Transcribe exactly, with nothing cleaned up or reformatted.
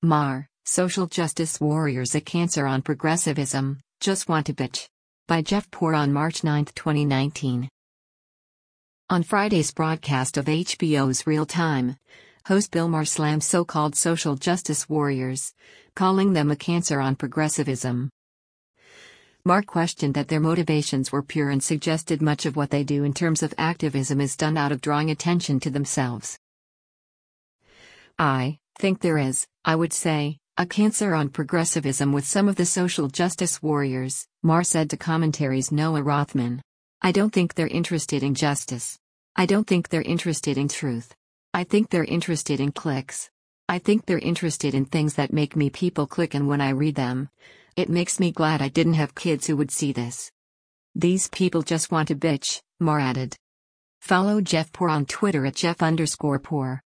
Mar, Social Justice Warriors a Cancer on Progressivism, Just Want to Bitch. By Jeff Poor on March ninth, twenty nineteen. On Friday's broadcast of H B O's Real Time, host Bill Maher slammed so-called social justice warriors, calling them a cancer on progressivism. Maher questioned that their motivations were pure and suggested much of what they do in terms of activism is done out of drawing attention to themselves. I think there is, I would say, a cancer on progressivism with some of the social justice warriors, Maher said to Commentary's Noah Rothman. I don't think they're interested in justice. I don't think they're interested in truth. I think they're interested in clicks. I think they're interested in things that make me people click, and when I read them, it makes me glad I didn't have kids who would see this. These people just want to bitch, Maher added. Follow Jeff Poor on Twitter at Jeff underscore Poor.